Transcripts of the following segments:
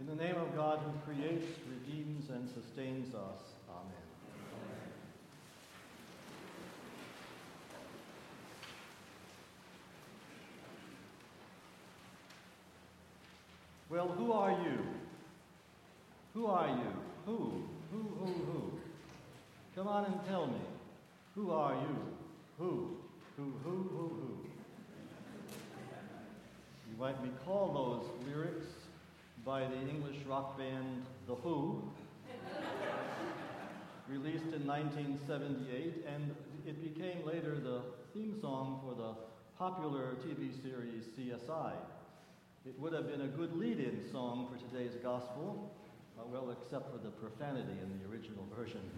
In the name of God who creates, redeems, and sustains us. Amen. Well, who are you? Who are you? Who? Come on and tell me. Who are you? Who? You might recall those lyrics by the English rock band The Who, released in 1978, and it became later the theme song for the popular TV series CSI. It would have been a good lead-in song for today's gospel, well, except for the profanity in the original version.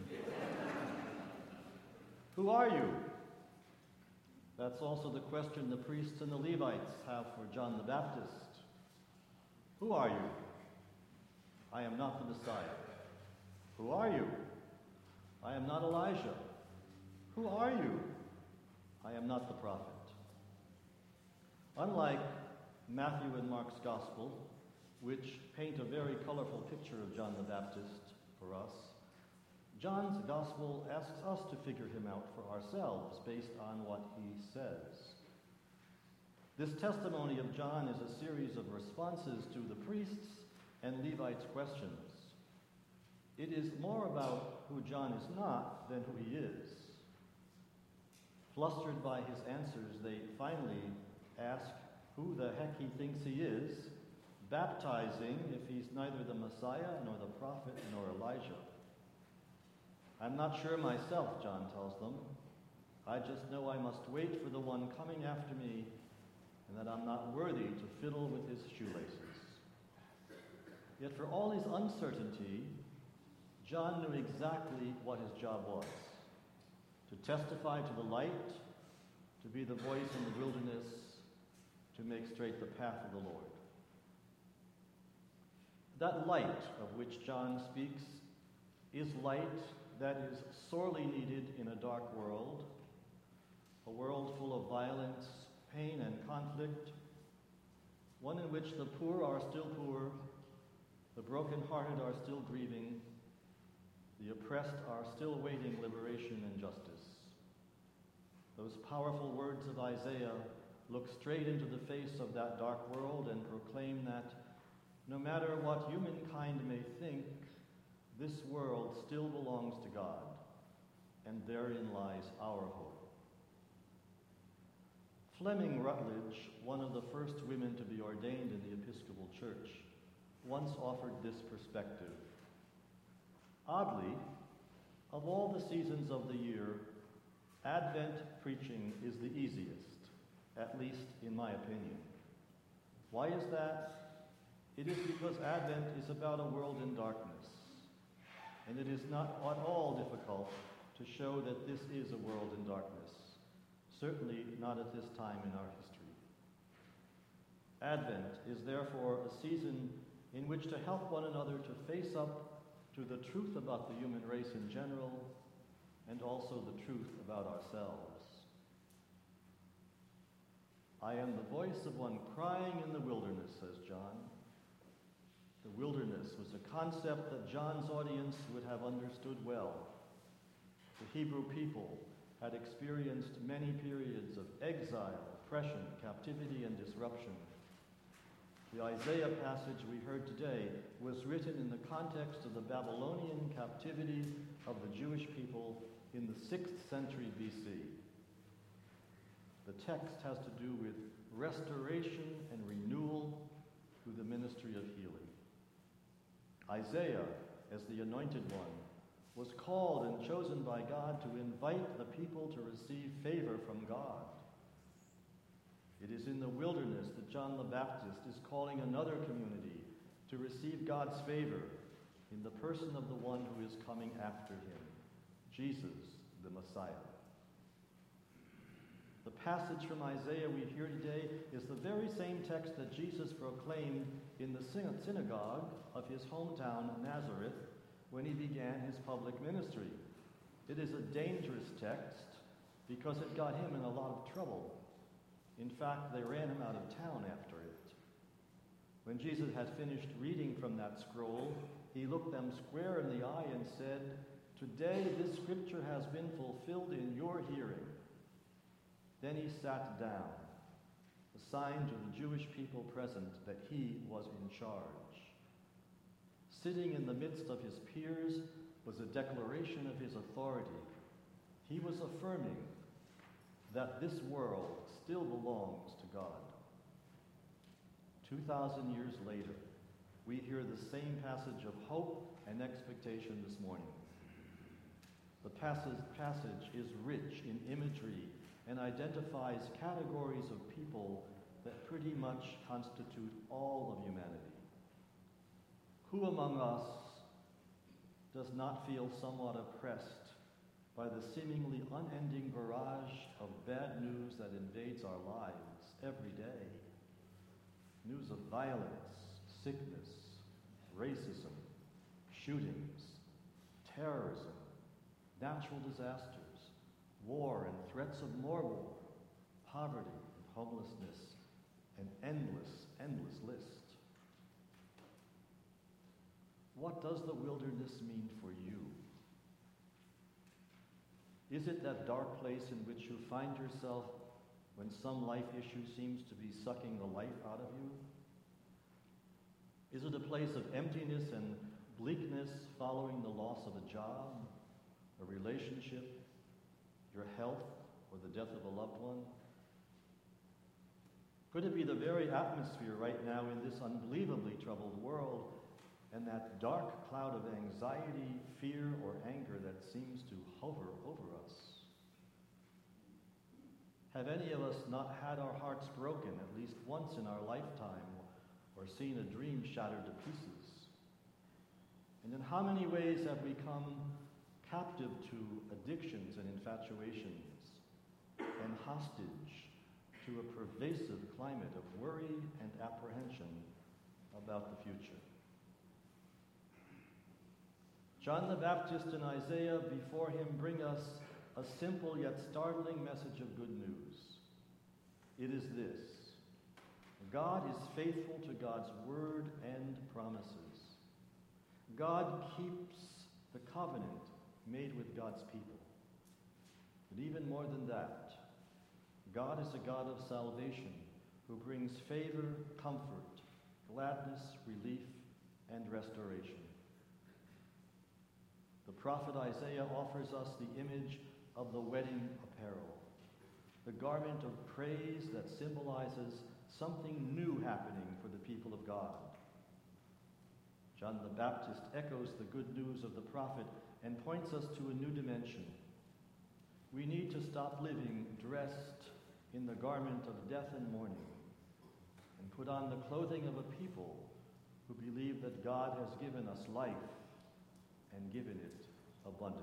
Who are you? That's also the question the priests and the Levites have for John the Baptist. Who are you? I am not the Messiah. Who are you? I am not Elijah. Who are you? I am not the prophet. Unlike Matthew and Mark's gospel, which paint a very colorful picture of John the Baptist for us, John's gospel asks us to figure him out for ourselves based on what he says. This testimony of John is a series of responses to the priests' and Levites' questions. It is more about who John is not than who he is. Flustered by his answers, they finally ask who the heck he thinks he is, baptizing if he's neither the Messiah nor the prophet nor Elijah. I'm not sure myself, John tells them. I just know I must wait for the one coming after me, and that I'm not worthy to fiddle with his shoelaces. Yet for all his uncertainty, John knew exactly what his job was: to testify to the light, to be the voice in the wilderness, to make straight the path of the Lord. That light of which John speaks is light that is sorely needed in a dark world, a world full of violence, pain, and conflict, one in which the poor are still poor, the brokenhearted are still grieving, the oppressed are still waiting liberation and justice. Those powerful words of Isaiah look straight into the face of that dark world and proclaim that no matter what humankind may think, this world still belongs to God, and therein lies our hope. Fleming Rutledge, one of the first women to be ordained in the Episcopal Church, once offered this perspective. Oddly, of all the seasons of the year, Advent preaching is the easiest, at least in my opinion. Why is that? It is because Advent is about a world in darkness. And it is not at all difficult to show that this is a world in darkness, certainly not at this time in our history. Advent is therefore a season in which to help one another to face up to the truth about the human race in general, and also the truth about ourselves. I am the voice of one crying in the wilderness, says John. The wilderness was a concept that John's audience would have understood well. The Hebrew people had experienced many periods of exile, oppression, captivity, and disruption. The Isaiah passage we heard today was written in the context of the Babylonian captivity of the Jewish people in the 6th century BC. The text has to do with restoration and renewal through the ministry of healing. Isaiah, as the anointed one, was called and chosen by God to invite the people to receive favor from God. It is in the wilderness that John the Baptist is calling another community to receive God's favor in the person of the one who is coming after him, Jesus, the Messiah. The passage from Isaiah we hear today is the very same text that Jesus proclaimed in the synagogue of his hometown, Nazareth, when he began his public ministry. It is a dangerous text because it got him in a lot of trouble. In fact, they ran him out of town after it. When Jesus had finished reading from that scroll, he looked them square in the eye and said, "Today this scripture has been fulfilled in your hearing." Then he sat down, a sign to the Jewish people present that he was in charge. Sitting in the midst of his peers was a declaration of his authority. He was affirming that this world still belongs to God. 2,000 years later, we hear the same passage of hope and expectation this morning. The passage is rich in imagery and identifies categories of people that pretty much constitute all of humanity. Who among us does not feel somewhat oppressed by the seemingly unending barrage of bad news that invades our lives every day? News of violence, sickness, racism, shootings, terrorism, natural disasters, war and threats of more war, poverty and homelessness, an endless list. What does the wilderness mean for you? Is it that dark place in which you find yourself when some life issue seems to be sucking the life out of you? Is it a place of emptiness and bleakness following the loss of a job, a relationship, your health, or the death of a loved one? Could it be the very atmosphere right now in this unbelievably troubled world and that dark cloud of anxiety, fear, or anger that seems to hover over us? Have any of us not had our hearts broken at least once in our lifetime or seen a dream shattered to pieces? And in how many ways have we come captive to addictions and infatuations and hostage to a pervasive climate of worry and apprehension about the future? John the Baptist and Isaiah before him bring us a simple yet startling message of good news. It is this: God is faithful to God's word and promises. God keeps the covenant made with God's people. But even more than that, God is a God of salvation who brings favor, comfort, gladness, relief, and restoration. The prophet Isaiah offers us the image of the wedding apparel, the garment of praise that symbolizes something new happening for the people of God. John the Baptist echoes the good news of the prophet and points us to a new dimension. We need to stop living dressed in the garment of death and mourning and put on the clothing of a people who believe that God has given us life and given it abundantly.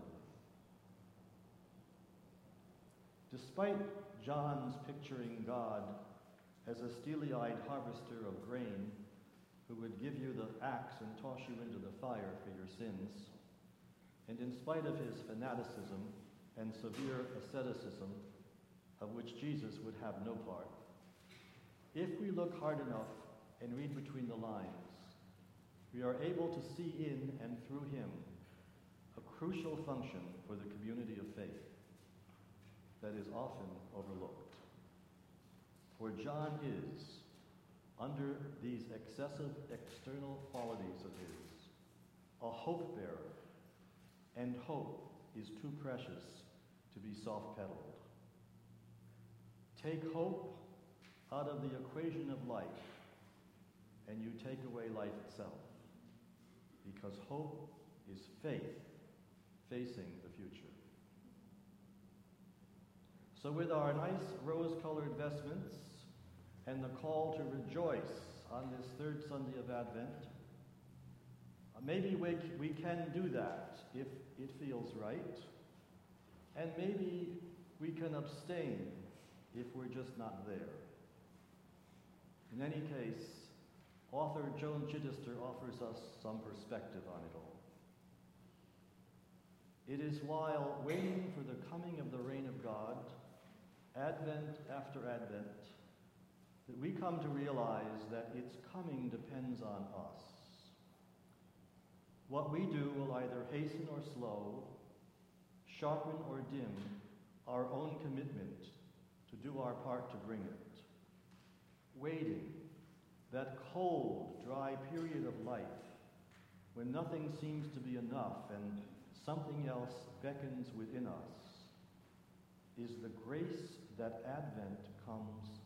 Despite John's picturing God as a steely-eyed harvester of grain who would give you the axe and toss you into the fire for your sins, and in spite of his fanaticism and severe asceticism, of which Jesus would have no part, if we look hard enough and read between the lines, we are able to see in and through him a crucial function for the community of faith that is often overlooked. For John is, under these excessive external qualities of his, a hope bearer, and hope is too precious to be soft-pedaled. Take hope out of the equation of life, and you take away life itself, because hope is faith facing the future. So with our nice rose-colored vestments and the call to rejoice on this third Sunday of Advent, maybe we can do that if it feels right, and maybe we can abstain if we're just not there. In any case, author Joan Chittister offers us some perspective on it all. It is while waiting for the coming of the reign of God, Advent after Advent, that we come to realize that its coming depends on us. What we do will either hasten or slow, sharpen or dim our own commitment to do our part to bring it. Waiting, that cold, dry period of life when nothing seems to be enough and something else beckons within us, is the grace that Advent comes